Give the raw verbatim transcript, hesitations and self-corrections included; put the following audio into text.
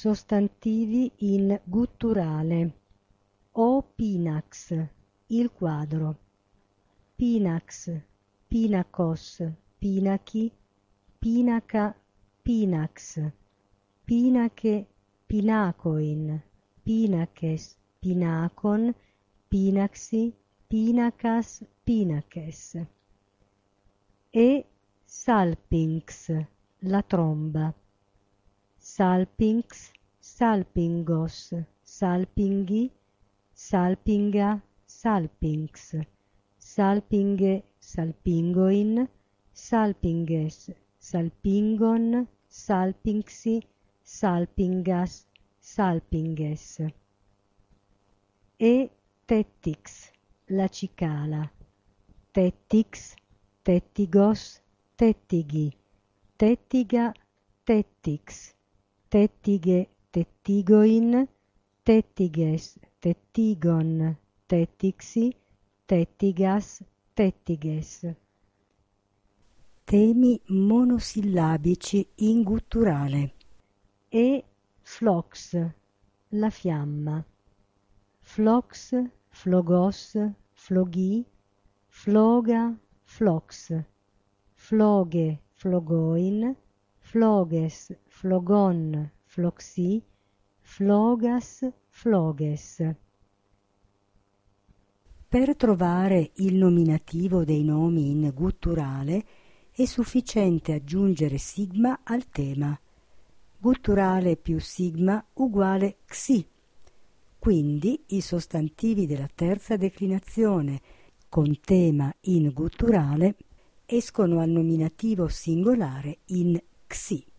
sostantivi in gutturale. O pinax, il quadro. Pinax, pinacos, pinachi, pinaca, pinax, pinache, pinacoin, pinaches, pinacon, pinaxi, pinacas, pinaches. E salpinx, la tromba. Salpinx, salpingos, salpinghi, salpinga, salpinx, salpinge, salpingoin, salpinges, salpingon, salpinxi, salpingas, salpinges. E tettix, la cicala. Tettix, tettigos, tettighi, tettiga, tettix, tettighe, tettigoin, tettiges, tettigon, tettixi, tettigas, tettiges. Temi monosillabici in gutturale. E flox, la fiamma. Flox, flogos, floghi, floga, flox, floghe, flogoin, floges, flogon, floxi, flogas, floges. Per trovare il nominativo dei nomi in gutturale è sufficiente aggiungere sigma al tema. Gutturale più sigma uguale xi. Quindi i sostantivi della terza declinazione con tema in gutturale escono al nominativo singolare in xi.